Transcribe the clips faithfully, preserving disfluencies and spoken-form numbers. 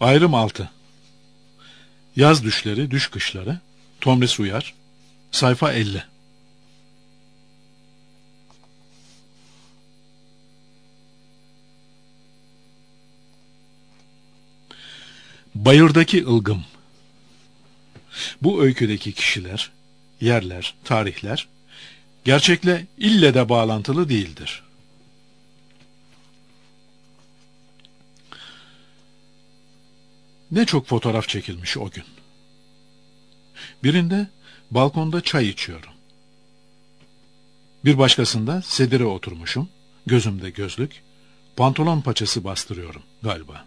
Ayrım altı. Yaz düşleri, düş kışları. Tomris Uyar. Sayfa elli. Bayırdaki ılgım. Bu öyküdeki kişiler, yerler, tarihler gerçekle ille de bağlantılı değildir. Ne çok fotoğraf çekilmiş o gün. Birinde balkonda çay içiyorum. Bir başkasında sedire oturmuşum, gözümde gözlük, pantolon paçası bastırıyorum galiba.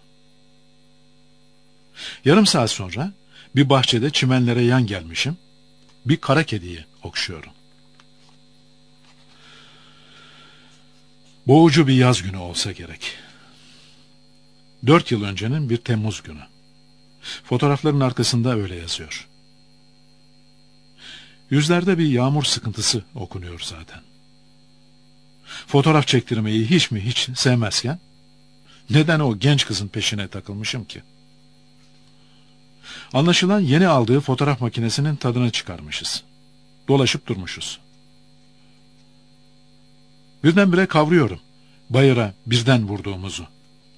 Yarım saat sonra bir bahçede çimenlere yan gelmişim, bir kara kediyi okşuyorum. Boğucu bir yaz günü olsa gerek. Dört yıl öncenin bir Temmuz günü. Fotoğrafların arkasında öyle yazıyor. Yüzlerde bir yağmur sıkıntısı okunuyor zaten. Fotoğraf çektirmeyi hiç mi hiç sevmezken, neden o genç kızın peşine takılmışım ki? Anlaşılan yeni aldığı fotoğraf makinesinin tadını çıkarmışız. Dolaşıp durmuşuz. Birdenbire kavruyorum bayıra birden vurduğumuzu.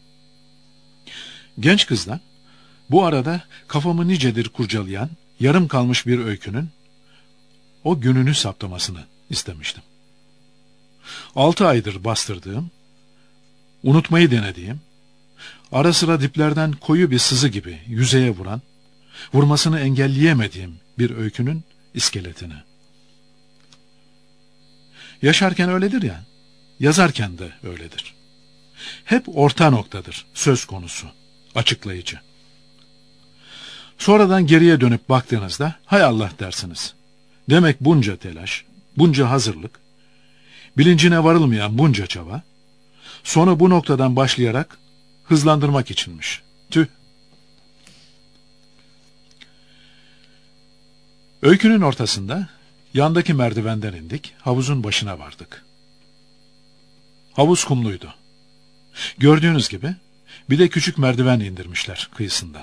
Genç kızdan bu arada kafamı nicedir kurcalayan yarım kalmış bir öykünün o gününü saptamasını istemiştim. Altı aydır bastırdığım, unutmayı denediğim, ara sıra diplerden koyu bir sızı gibi yüzeye vuran, vurmasını engelleyemediğim bir öykünün iskeletini. Yaşarken öyledir ya, yazarken de öyledir. Hep orta noktadır söz konusu, açıklayıcı. Sonradan geriye dönüp baktığınızda, hay Allah dersiniz. Demek bunca telaş, bunca hazırlık, bilincine varılmayan bunca çaba, sonra bu noktadan başlayarak hızlandırmak içinmiş. Tüh! Öykünün ortasında, yandaki merdivenden indik, havuzun başına vardık. Havuz kumluydu. Gördüğünüz gibi, bir de küçük merdiven indirmişler kıyısından.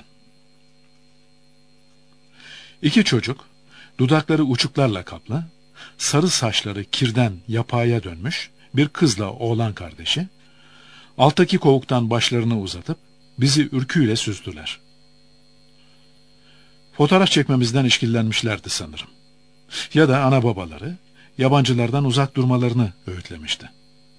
İki çocuk, dudakları uçuklarla kaplı, sarı saçları kirden yapaya dönmüş bir kızla oğlan kardeşi, alttaki kovuktan başlarını uzatıp bizi ürküyle süzdüler. Fotoğraf çekmemizden işkillenmişlerdi sanırım. Ya da ana babaları yabancılardan uzak durmalarını öğütlemişti.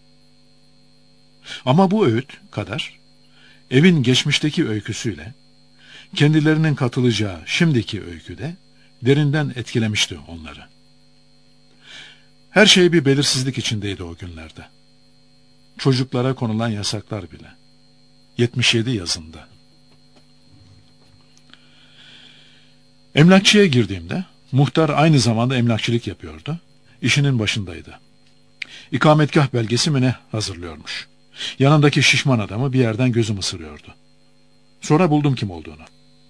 Ama bu öğüt kadar evin geçmişteki öyküsüyle kendilerinin katılacağı şimdiki öyküde derinden etkilemişti onları. Her şey bir belirsizlik içindeydi o günlerde. Çocuklara konulan yasaklar bile. yetmiş yedi yazında. Emlakçıya girdiğimde muhtar aynı zamanda emlakçılık yapıyordu. İşinin başındaydı. İkametgah belgesi mi ne hazırlıyormuş. Yanındaki şişman adamı bir yerden gözüm ısırıyordu. Sonra buldum kim olduğunu.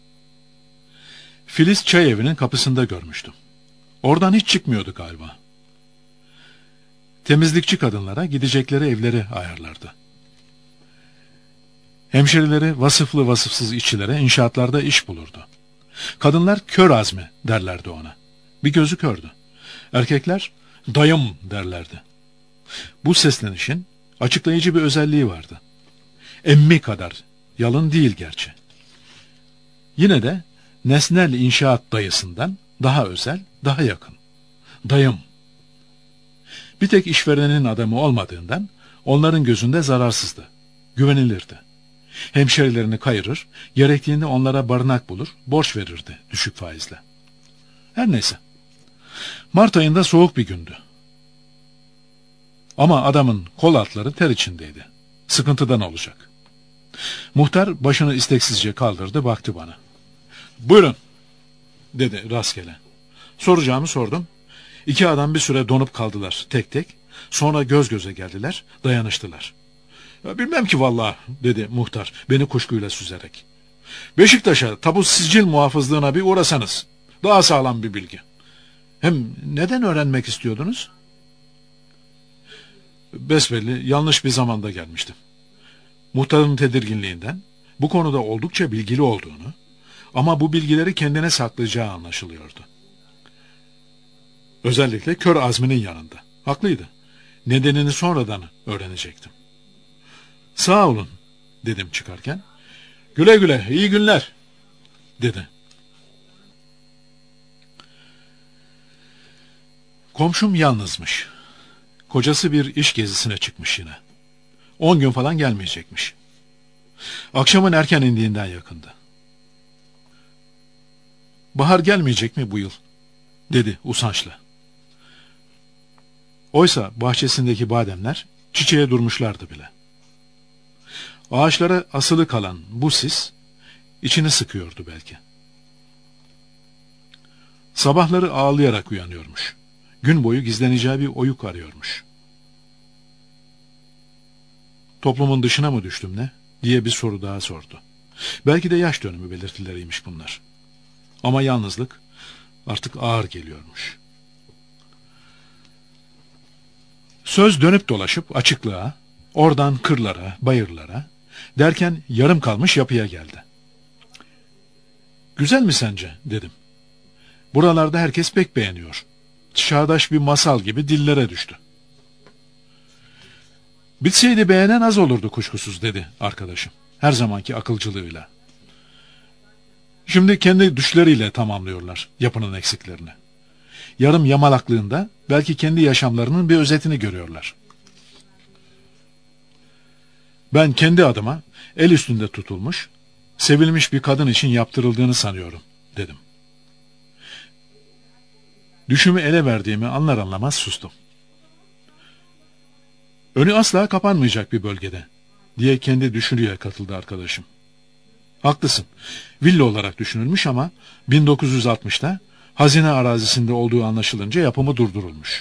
Filiz çay evinin kapısında görmüştüm. Oradan hiç çıkmıyordu galiba. Temizlikçi kadınlara gidecekleri evleri ayarlardı. Hemşerileri vasıflı vasıfsız işçilere inşaatlarda iş bulurdu. Kadınlar kör azmi derlerdi ona. Bir gözü kördü. Erkekler dayım derlerdi. Bu seslenişin açıklayıcı bir özelliği vardı. Emmi kadar yalın değil gerçi. Yine de nesnel inşaat dayısından daha özel, daha yakın. Dayım. Bir tek işverenin adamı olmadığından onların gözünde zararsızdı. Güvenilirdi. Hemşerilerini kayırır, gerektiğinde onlara barınak bulur, borç verirdi düşük faizle. Her neyse. Mart ayında soğuk bir gündü. Ama adamın kol altları ter içindeydi. Sıkıntıdan olacak. Muhtar başını isteksizce kaldırdı, baktı bana. Buyurun, dedi rastgele. Soracağımı sordum. İki adam bir süre donup kaldılar tek tek. Sonra göz göze geldiler, dayanıştılar. Ya bilmem ki vallahi, dedi muhtar beni kuşkuyla süzerek. Beşiktaş'a tapu sicil muhafızlığına bir uğrasanız. Daha sağlam bir bilgi. Hem neden öğrenmek istiyordunuz? Besbelli yanlış bir zamanda gelmiştim. Muhtarın tedirginliğinden bu konuda oldukça bilgili olduğunu ama bu bilgileri kendine saklayacağı anlaşılıyordu. Özellikle kör Azmi'nin yanında. Haklıydı. Nedenini sonradan öğrenecektim. Sağ olun dedim çıkarken. Güle güle, iyi günler dedi. Komşum yalnızmış. Kocası bir iş gezisine çıkmış yine. On gün falan gelmeyecekmiş. Akşamın erken indiğinden yakındı. Bahar gelmeyecek mi bu yıl? Dedi usançla. Oysa bahçesindeki bademler çiçeğe durmuşlardı bile. Ağaçlara asılı kalan bu sis içini sıkıyordu belki. Sabahları ağlayarak uyanıyormuş. Gün boyu gizleneceği bir oyuk arıyormuş. Toplumun dışına mı düştüm ne? Diye bir soru daha sordu. Belki de yaş dönümü belirtileriymiş bunlar. Ama yalnızlık artık ağır geliyormuş. Söz dönüp dolaşıp açıklığa, oradan kırlara, bayırlara derken yarım kalmış yapıya geldi. Güzel mi sence? Dedim. Buralarda herkes pek beğeniyor. Çağdaş bir masal gibi dillere düştü. Bitseydi beğenen az olurdu kuşkusuz dedi arkadaşım. Her zamanki akılcılığıyla. Şimdi kendi düşleriyle tamamlıyorlar yapının eksiklerini. Yarım yamalaklığında belki kendi yaşamlarının bir özetini görüyorlar. Ben kendi adıma el üstünde tutulmuş, sevilmiş bir kadın için yaptırıldığını sanıyorum dedim. Düşümü ele verdiğimi anlar anlamaz sustum. Önü asla kapanmayacak bir bölgede diye kendi düşünüye katıldı arkadaşım. Haklısın. Villa olarak düşünülmüş ama bin dokuz yüz altmışta hazine arazisinde olduğu anlaşılınca yapımı durdurulmuş.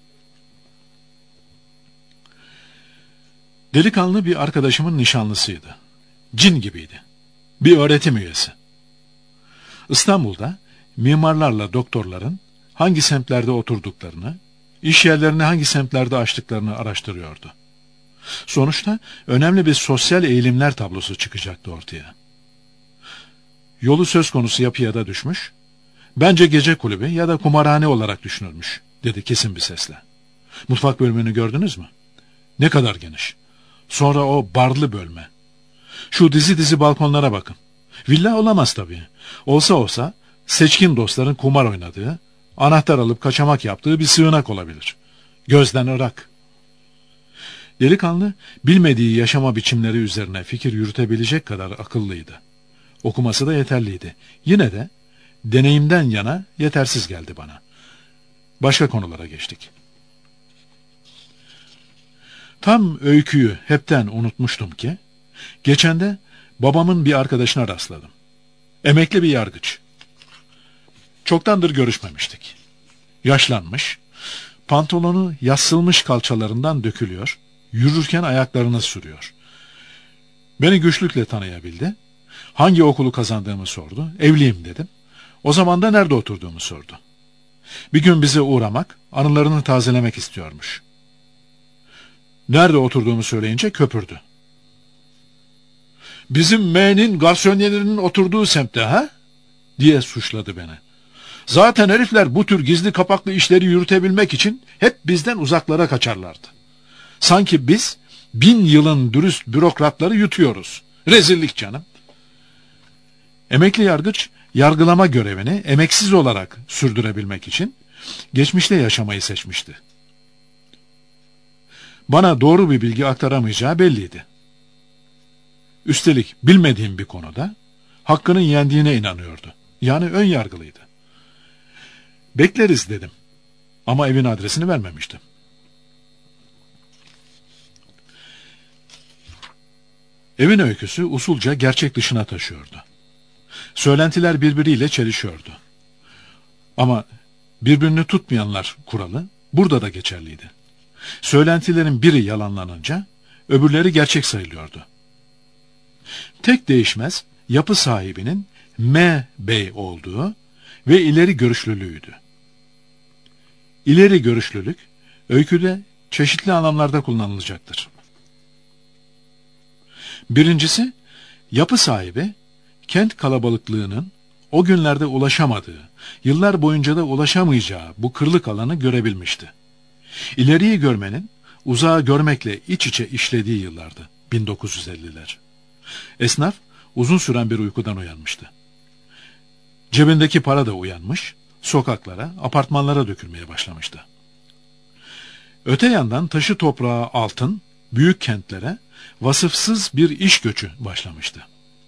Delikanlı bir arkadaşımın nişanlısıydı. Cin gibiydi. Bir öğretim üyesi. İstanbul'da mimarlarla doktorların hangi semtlerde oturduklarını, iş yerlerini hangi semtlerde açtıklarını araştırıyordu. Sonuçta önemli bir sosyal eğilimler tablosu çıkacaktı ortaya. Yolu söz konusu yapıya da düşmüş, bence gece kulübü ya da kumarhane olarak düşünülmüş, dedi kesin bir sesle. Mutfak bölümünü gördünüz mü? Ne kadar geniş. Sonra o barlı bölme. Şu dizi dizi balkonlara bakın. Villa olamaz tabii. Olsa olsa seçkin dostların kumar oynadığı, anahtar alıp kaçamak yaptığı bir sığınak olabilir. Gözden ırak. Delikanlı, bilmediği yaşama biçimleri üzerine fikir yürütebilecek kadar akıllıydı. Okuması da yeterliydi. Yine de deneyimden yana yetersiz geldi bana. Başka konulara geçtik. Tam öyküyü hepten unutmuştum ki, geçen de babamın bir arkadaşına rastladım. Emekli bir yargıç. Çoktandır görüşmemiştik. Yaşlanmış, pantolonu yassılmış kalçalarından dökülüyor, yürürken ayaklarını sürüyor. Beni güçlükle tanıyabildi. Hangi okulu kazandığımı sordu. Evliyim dedim. O zaman da nerede oturduğumu sordu. Bir gün bize uğramak, anılarını tazelemek istiyormuş. Nerede oturduğumu söyleyince köpürdü. Bizim M'nin garsonyelerinin oturduğu semtte ha? Diye suçladı beni. Zaten herifler bu tür gizli kapaklı işleri yürütebilmek için hep bizden uzaklara kaçarlardı. Sanki biz bin yılın dürüst bürokratları yutuyoruz. Rezillik canım. Emekli yargıç, yargılama görevini emeksiz olarak sürdürebilmek için geçmişte yaşamayı seçmişti. Bana doğru bir bilgi aktaramayacağı belliydi. Üstelik bilmediğim bir konuda hakkının yendiğine inanıyordu. Yani ön yargılıydı. Bekleriz dedim. Ama evin adresini vermemiştim. Evin öyküsü usulca gerçek dışına taşıyordu. Söylentiler birbiriyle çelişiyordu. Ama birbirini tutmayanlar kuralı burada da geçerliydi. Söylentilerin biri yalanlanınca öbürleri gerçek sayılıyordu. Tek değişmez yapı sahibinin M. Bey olduğu ve ileri görüşlülüğüydü. İleri görüşlülük öyküde çeşitli anlamlarda kullanılacaktır. Birincisi, Yapı sahibi, kent kalabalıklığının o günlerde ulaşamadığı, yıllar boyunca da ulaşamayacağı bu kırlık alanı görebilmişti. İleriyi görmenin, uzağı görmekle iç içe işlediği yıllardı, bin dokuz yüz elliler. Esnaf, uzun süren bir uykudan uyanmıştı. Cebindeki para da uyanmış, sokaklara, apartmanlara dökülmeye başlamıştı. Öte yandan taşı toprağı altın, büyük kentlere vasıfsız bir iş göçü başlamıştı.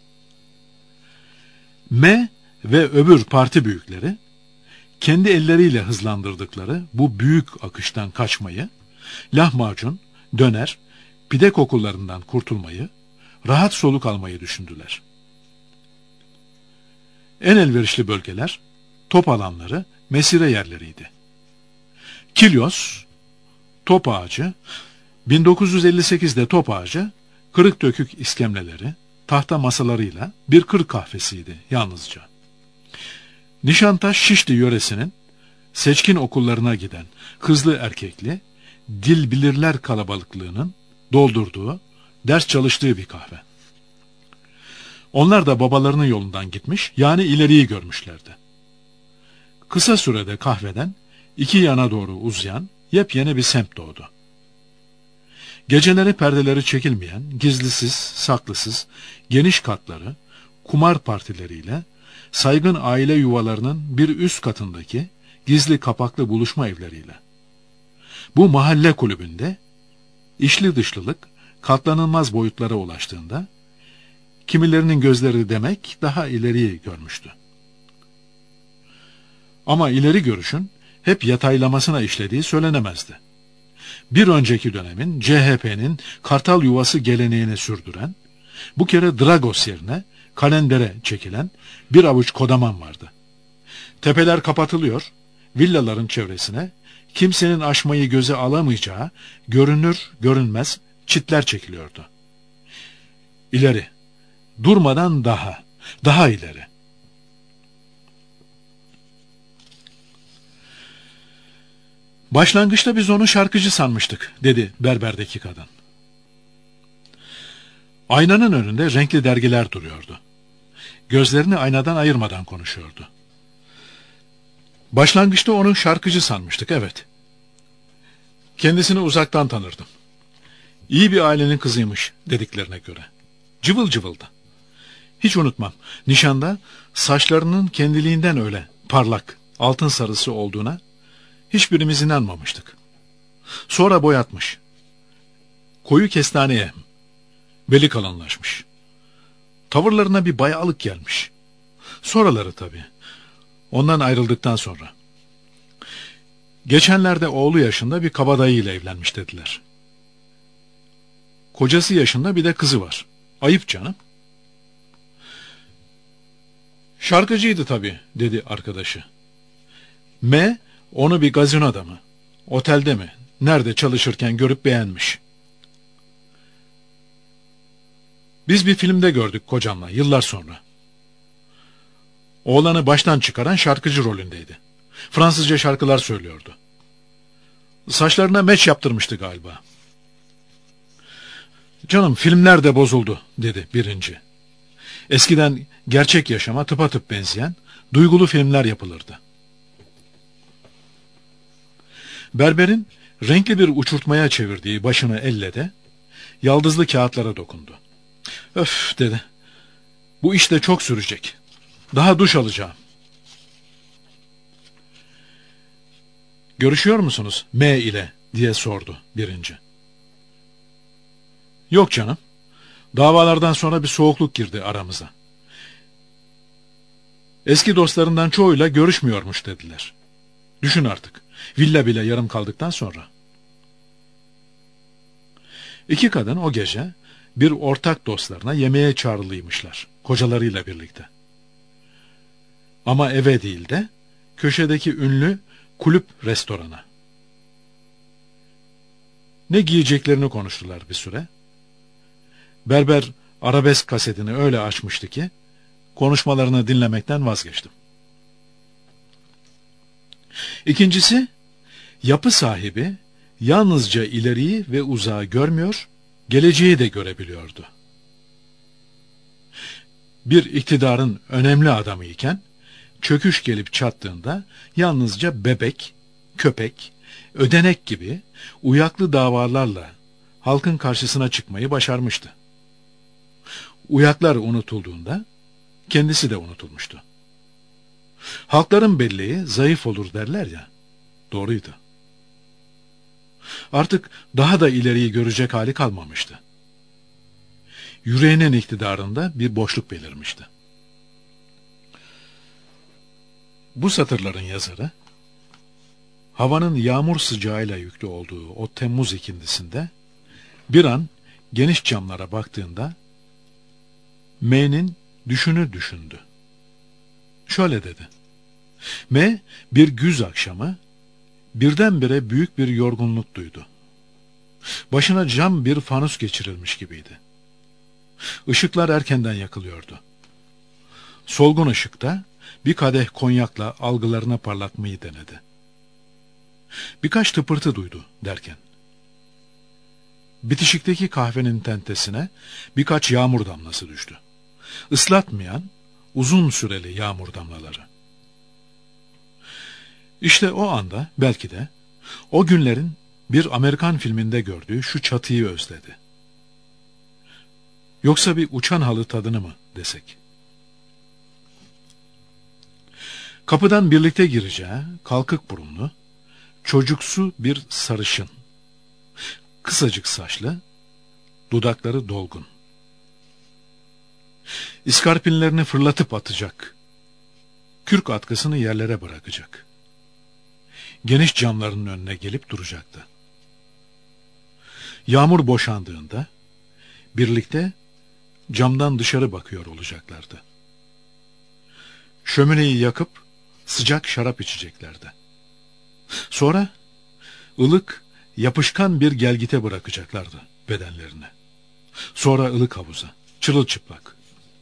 M ve öbür parti büyükleri, kendi elleriyle hızlandırdıkları bu büyük akıştan kaçmayı, lahmacun, döner, pide kokularından kurtulmayı, rahat soluk almayı düşündüler. En elverişli bölgeler, top alanları, mesire yerleriydi. Kilyos, top ağacı, bin dokuz yüz elli sekizde top ağacı, kırık dökük iskemleleri, tahta masalarıyla bir kır kahvesiydi yalnızca. Nişantaşı Şişli yöresinin seçkin okullarına giden kızlı erkekli, dil bilirler kalabalıklığının doldurduğu, ders çalıştığı bir kahve. Onlar da babalarının yolundan gitmiş, yani ileriyi görmüşlerdi. Kısa sürede kahveden iki yana doğru uzayan yepyeni bir semt doğdu. Geceleri perdeleri çekilmeyen, gizlisiz, saklısız, geniş katları, kumar partileriyle, saygın aile yuvalarının bir üst katındaki gizli kapaklı buluşma evleriyle. Bu mahalle kulübünde, içli dışlılık katlanılmaz boyutlara ulaştığında, kimilerinin gözleri demek daha ileriyi görmüştü. Ama ileri görüşün hep yataylamasına işlediği söylenemezdi. Bir önceki dönemin C H P'nin Kartal Yuvası geleneğini sürdüren, bu kere Dragos yerine kalendere çekilen bir avuç kodaman vardı. Tepeler kapatılıyor, villaların çevresine kimsenin aşmayı göze alamayacağı görünür görünmez çitler çekiliyordu. İleri, durmadan daha, daha ileri. Başlangıçta biz onu şarkıcı sanmıştık, dedi berberdeki kadın. Aynanın önünde renkli dergiler duruyordu. Gözlerini aynadan ayırmadan konuşuyordu. Başlangıçta onu şarkıcı sanmıştık, evet. Kendisini uzaktan tanırdım. İyi bir ailenin kızıymış dediklerine göre. Cıvıl cıvıldı. Hiç unutmam, nişanda saçlarının kendiliğinden öyle parlak, altın sarısı olduğuna hiçbirimiz inanmamıştık. Sonra boyatmış. Koyu kestaneye, beli kalınlaşmış. Tavırlarına bir bayağılık gelmiş. Sonraları tabii. Ondan ayrıldıktan sonra. Geçenlerde oğlu yaşında bir kabadayıyla evlenmiş dediler. Kocası yaşında bir de kızı var. Ayıp canım. Şarkıcıydı tabii, dedi arkadaşı. M, onu bir gazinoda mı, otelde mi, nerede çalışırken görüp beğenmiş. Biz bir filmde gördük kocamla, yıllar sonra. Oğlanı baştan çıkaran şarkıcı rolündeydi. Fransızca şarkılar söylüyordu. Saçlarına meç yaptırmıştı galiba. Canım, filmler de bozuldu, dedi birinci. Eskiden gerçek yaşama tıpatıp benzeyen duygulu filmler yapılırdı. Berberin renkli bir uçurtmaya çevirdiği başını elle de yaldızlı kağıtlara dokundu. Öf, dedi. Bu iş de çok sürecek. Daha duş alacağım. Görüşüyor musunuz M ile, diye sordu birinci. Yok canım. Davalardan sonra bir soğukluk girdi aramıza. Eski dostlarından çoğuyla görüşmüyormuş dediler. Düşün artık. Villa bile yarım kaldıktan sonra. İki kadın o gece bir ortak dostlarına yemeğe çağrılıymışlar. Kocalarıyla birlikte. Ama eve değil de köşedeki ünlü kulüp restorana. Ne giyeceklerini konuştular bir süre. Berber arabesk kasetini öyle açmıştı ki konuşmalarını dinlemekten vazgeçtim. İkincisi, yapı sahibi yalnızca ileriyi ve uzağı görmüyor, geleceği de görebiliyordu. bir iktidarın önemli adamı iken, çöküş gelip çattığında yalnızca bebek, köpek, ödenek gibi uyaklı davalarla halkın karşısına çıkmayı başarmıştı. Uyaklar unutulduğunda kendisi de unutulmuştu. Halkların belleği zayıf olur derler ya, doğruydu. Artık daha da ileriyi görecek hali kalmamıştı. Yüreğinin iktidarında bir boşluk belirmişti. Bu satırların yazarı, havanın yağmur sıcağıyla yüklü olduğu o Temmuz ikindisinde bir an geniş camlara baktığında M'nin düşünü düşündü. Şöyle dedi: M bir güz akşamı birdenbire büyük bir yorgunluk duydu. Başına cam bir fanus geçirilmiş gibiydi. Işıklar erkenden yakılıyordu. Solgun ışıkta bir kadeh konyakla algılarına parlatmayı denedi. Birkaç tıpırtı duydu derken, bitişikteki kahvenin tentesine birkaç yağmur damlası düştü. Islatmayan uzun süreli yağmur damlaları. İşte o anda belki de o günlerin bir Amerikan filminde gördüğü şu çatıyı özledi. Yoksa bir uçan halı tadını mı desek? Kapıdan birlikte gireceği kalkık burunlu, çocuksu bir sarışın. Kısacık saçlı, dudakları dolgun. İskarpinlerini fırlatıp atacak. Kürk atkısını yerlere bırakacak. Geniş camlarının önüne gelip duracaktı. Yağmur boşandığında birlikte camdan dışarı bakıyor olacaklardı. Şömineyi yakıp sıcak şarap içeceklerdi. Sonra ılık, yapışkan bir gelgite bırakacaklardı bedenlerine. Sonra ılık havuza, çırılçıplak.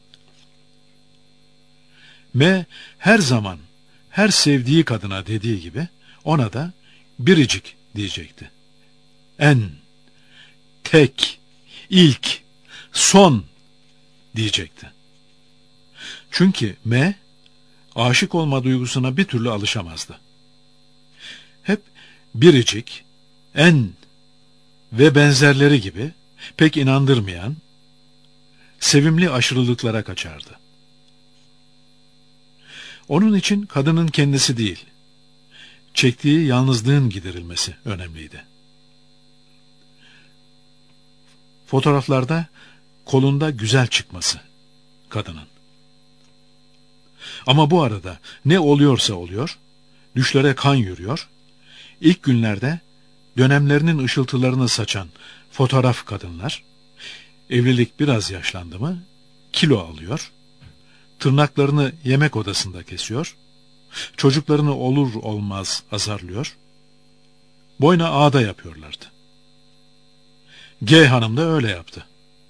M her zaman her sevdiği kadına dediği gibi ona da biricik diyecekti. En, tek, ilk, son diyecekti. Çünkü M aşık olma duygusuna bir türlü alışamazdı. Hep biricik, en ve benzerleri gibi pek inandırmayan, sevimli aşırılıklara kaçardı. Onun için kadının kendisi değil, çektiği yalnızlığın giderilmesi önemliydi. Fotoğraflarda kolunda güzel çıkması kadının. Ama bu arada ne oluyorsa oluyor, düşlere kan yürüyor, ilk günlerde dönemlerinin ışıltılarını saçan fotoğraf kadınlar, evlilik biraz yaşlandı mı kilo alıyor, tırnaklarını yemek odasında kesiyor, çocuklarını olur olmaz azarlıyor, boyna ağda yapıyorlardı. G hanım da öyle yaptı.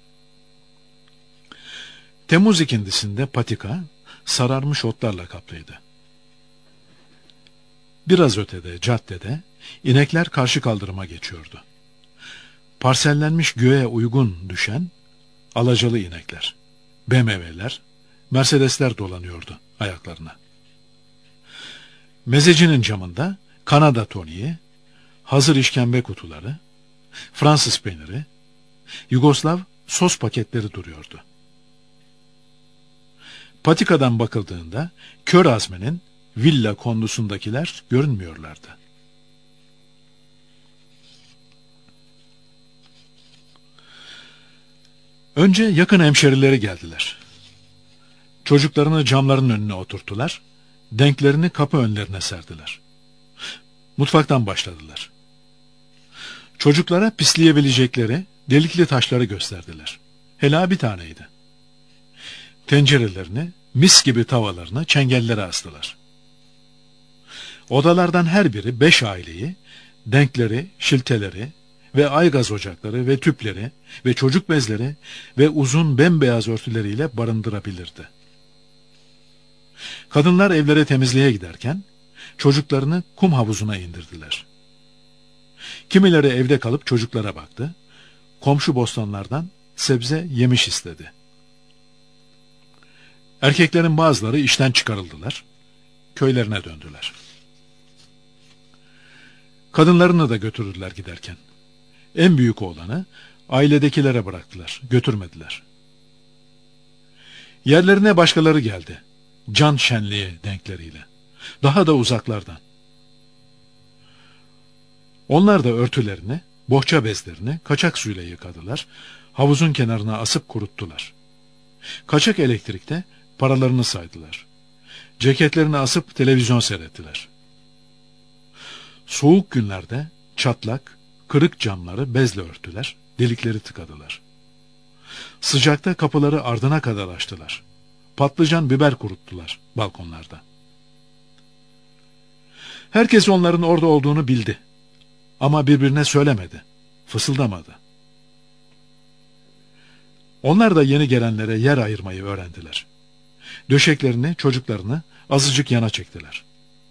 Temmuz ikindisinde patika sararmış otlarla kaplıydı. Biraz ötede, caddede inekler karşı kaldırıma geçiyordu. Parsellenmiş göğe uygun düşen alacalı inekler, B M W'ler, Mercedesler dolanıyordu ayaklarına. Mezecinin camında Kanada toniği, hazır işkembe kutuları, Fransız peyniri, Yugoslav sos paketleri duruyordu. Patikadan bakıldığında Kör Azmi'nin villa kondusundakiler görünmüyorlardı. Önce yakın hemşerileri geldiler. Çocuklarını camların önüne oturttular, denklerini kapı önlerine serdiler. Mutfaktan başladılar. Çocuklara pisleyebilecekleri delikli taşları gösterdiler. Hela bir taneydi. Tencerelerini, mis gibi tavalarını çengellere astılar. Odalardan her biri beş aileyi, denkleri, şilteleri ve aygaz ocakları ve tüpleri ve çocuk bezleri ve uzun bembeyaz örtüleriyle barındırabilirdi. Kadınlar evlere temizliğe giderken çocuklarını kum havuzuna indirdiler. Kimileri evde kalıp çocuklara baktı, komşu bostanlardan sebze yemiş istedi. Erkeklerin bazıları işten çıkarıldılar, köylerine döndüler. Kadınlarını da götürürdüler giderken. En büyük oğlanı ailedekilere bıraktılar, götürmediler. Yerlerine başkaları geldi, can şenliği denkleriyle, daha da uzaklardan. Onlar da örtülerini, bohça bezlerini kaçak suyla yıkadılar, havuzun kenarına asıp kuruttular. Kaçak elektrikte paralarını saydılar. Ceketlerini asıp televizyon seyrettiler. Soğuk günlerde çatlak, kırık camları bezle örttüler, delikleri tıkadılar. Sıcakta kapıları ardına kadar açtılar. Patlıcan, biber kuruttular balkonlarda. Herkes onların orada olduğunu bildi. Ama birbirine söylemedi, fısıldamadı. Onlar da yeni gelenlere yer ayırmayı öğrendiler. Döşeklerini, çocuklarını azıcık yana çektiler.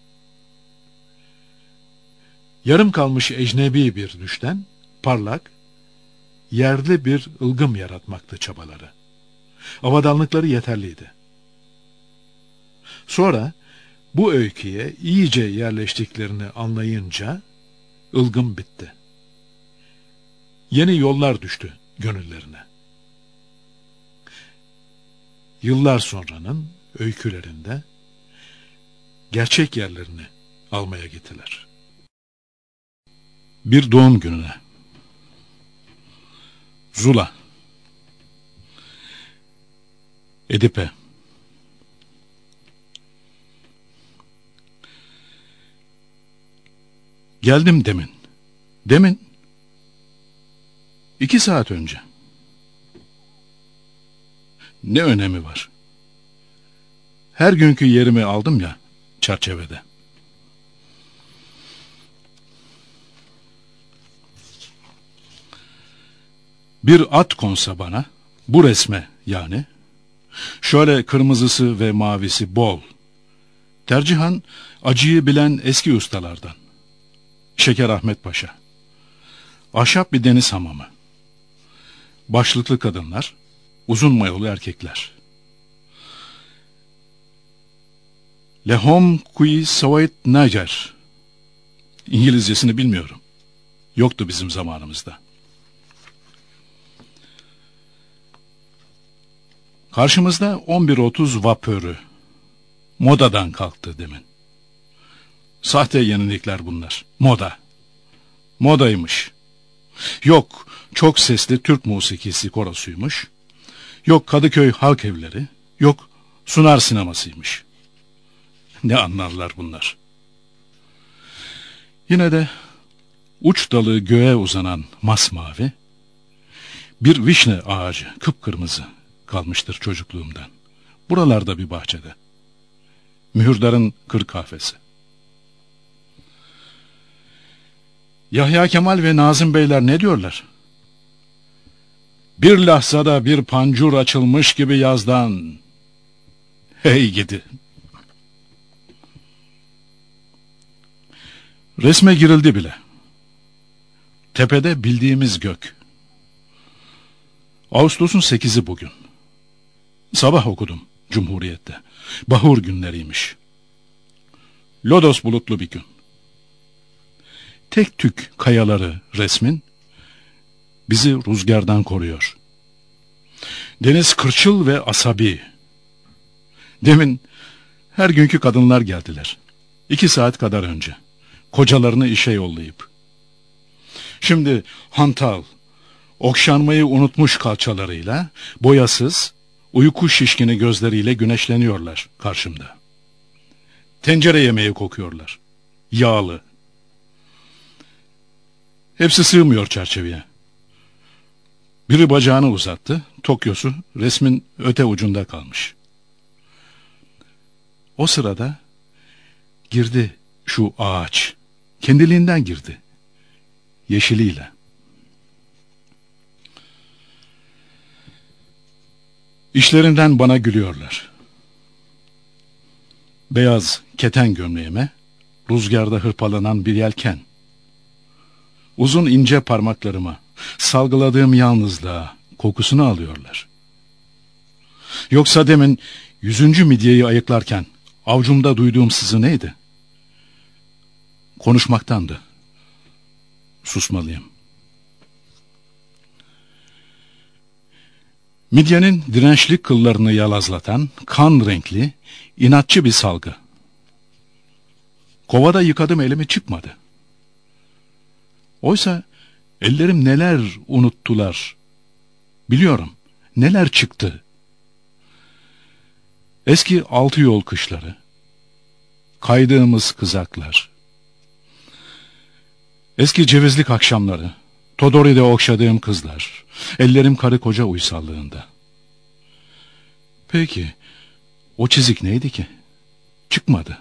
Yarım kalmış ecnebi bir düşten parlak, yerli bir ılgım yaratmaktı çabaları. Avadanlıkları yeterliydi. Sonra bu öyküye iyice yerleştiklerini anlayınca ılgım bitti. Yeni yollar düştü gönüllerine. Yıllar sonranın öykülerinde gerçek yerlerini almaya gittiler. Bir doğum gününe. Zula. Edipe. Geldim demin. Demin. İki saat önce. Ne önemi var? Her günkü yerimi aldım ya çerçevede. Bir at konsa bana, bu resme yani, şöyle kırmızısı ve mavisi bol, tercihan acıyı bilen eski ustalardan, Şeker Ahmet Paşa, ahşap bir deniz hamamı, başlıklı kadınlar, uzun mayolu erkekler. Lehom qui soit nager. İngilizcesini bilmiyorum. Yoktu bizim zamanımızda. Karşımızda on bir otuz vapörü. Modadan kalktı demin. Sahte yenilikler bunlar. Moda. Modaymış. Yok çok sesli Türk musikisi korosuymuş. Yok Kadıköy halk evleri. Yok Sunar sinemasıymış. Ne anlarlar bunlar. Yine de uç dalı göğe uzanan masmavi, bir vişne ağacı kıpkırmızı kalmıştır çocukluğumdan. Buralarda bir bahçede. Mühürdar'ın kır kahvesi. Yahya Kemal ve Nazım Beyler ne diyorlar? Bir lahzada bir pancur açılmış gibi yazdan. Hey gidi. Resme girildi bile. Tepede bildiğimiz gök. Ağustos'un sekizi bugün. Sabah okudum Cumhuriyet'te. Bahur günleriymiş. Lodos bulutlu bir gün. Tek tük kayaları resmin bizi rüzgardan koruyor. Deniz kırçıl ve asabi. Demin her günkü kadınlar geldiler. İki saat kadar önce. Kocalarını işe yollayıp. Şimdi hantal, okşanmayı unutmuş kalçalarıyla, boyasız, uyku şişkini gözleriyle güneşleniyorlar karşımda. Tencere yemeği kokuyorlar. Yağlı. Hepsi sığmıyor çerçeveye. Biri bacağını uzattı, Tokyo'su resmin öte ucunda kalmış. O sırada girdi şu ağaç. Kendiliğinden girdi. Yeşiliyle. İşlerinden bana gülüyorlar. Beyaz keten gömleğime rüzgarda hırpalanan bir yelken. Uzun ince parmaklarıma salgıladığım yalnızlığa kokusunu alıyorlar. Yoksa demin Yüzüncü midyeyi ayıklarken avcumda duyduğum sızı neydi? Konuşmaktandı. Susmalıyım. Midyenin dirençli kıllarını yalazlatan kan renkli, inatçı bir salgı. Kovada yıkadım, elimi çıkmadı. Oysa ellerim neler unuttular. Biliyorum, neler çıktı. Eski altı yol kışları, kaydığımız kızaklar, eski cevizlik akşamları, Todori'de okşadığım kızlar, ellerim karı koca uysallığında. Peki, o çizik neydi ki? Çıkmadı.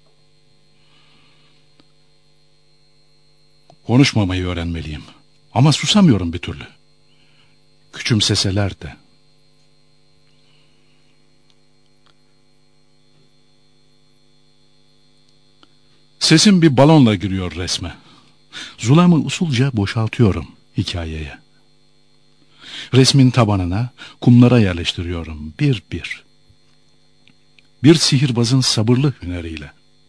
Konuşmamayı öğrenmeliyim. Ama susamıyorum bir türlü. Küçümseseler de. Sesim bir balonla giriyor resme. Zulamı usulca boşaltıyorum hikayeye. Resmin tabanına, kumlara yerleştiriyorum bir bir. Bir sihirbazın sabırlı hüneriyle.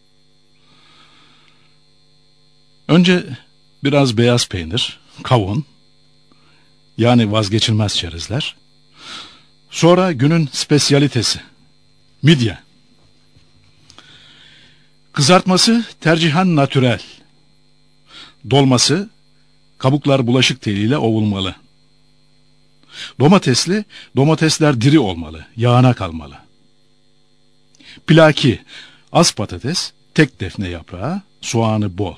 Önce biraz beyaz peynir, kavun, yani vazgeçilmez çerezler. Sonra günün spesiyalitesi, midye. Kızartması tercihen natürel. Dolması, kabuklar bulaşık teliyle ovulmalı. Domatesli, domatesler diri olmalı, yağına kalmalı. Pilaki, az patates, tek defne yaprağı, soğanı bol.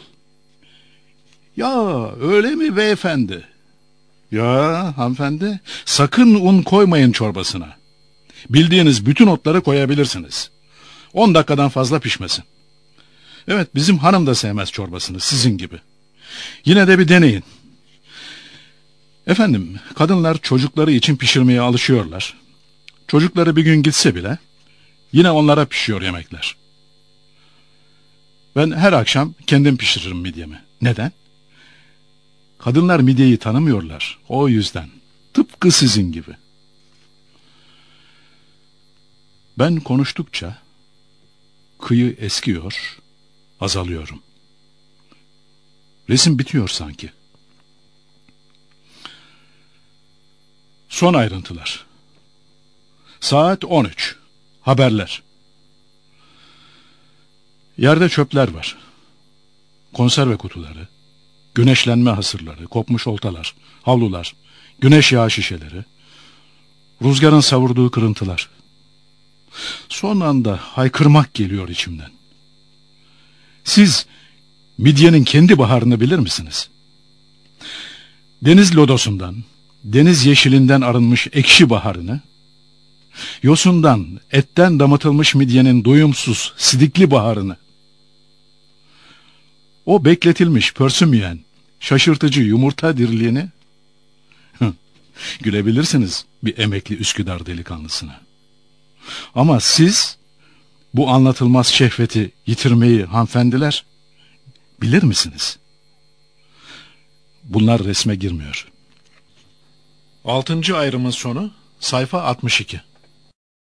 Ya öyle mi beyefendi? Ya hanımefendi, sakın un koymayın çorbasına. Bildiğiniz bütün otları koyabilirsiniz. On dakikadan fazla pişmesin. Evet, bizim hanım da sevmez çorbasını, sizin gibi. Yine de bir deneyin. Efendim, kadınlar çocukları için pişirmeye alışıyorlar. Çocukları bir gün gitse bile, yine onlara pişiyor yemekler. Ben her akşam kendim pişiririm midyemi. Neden? Kadınlar midyeyi tanımıyorlar, o yüzden. Tıpkı sizin gibi. Ben konuştukça, kıyı eskiyor, azalıyorum. Resim bitiyor sanki. Son ayrıntılar. Saat on üç. Haberler. Yerde çöpler var. Konserve kutuları, güneşlenme hasırları, kopmuş oltalar, havlular, güneş yağı şişeleri, rüzgarın savurduğu kırıntılar. Son anda haykırmak geliyor içimden. Siz midyenin kendi baharını bilir misiniz? Deniz lodosundan, deniz yeşilinden arınmış ekşi baharını, yosundan, etten damıtılmış midyenin doyumsuz, sidikli baharını, o bekletilmiş, pörsümeyen, şaşırtıcı yumurta dirliğini, gülebilirsiniz bir emekli Üsküdar delikanlısına. Ama siz bu anlatılmaz şehveti yitirmeyi hanımefendiler bilir misiniz? Bunlar resme girmiyor. Altıncı ayrımın sonu sayfa altmış iki.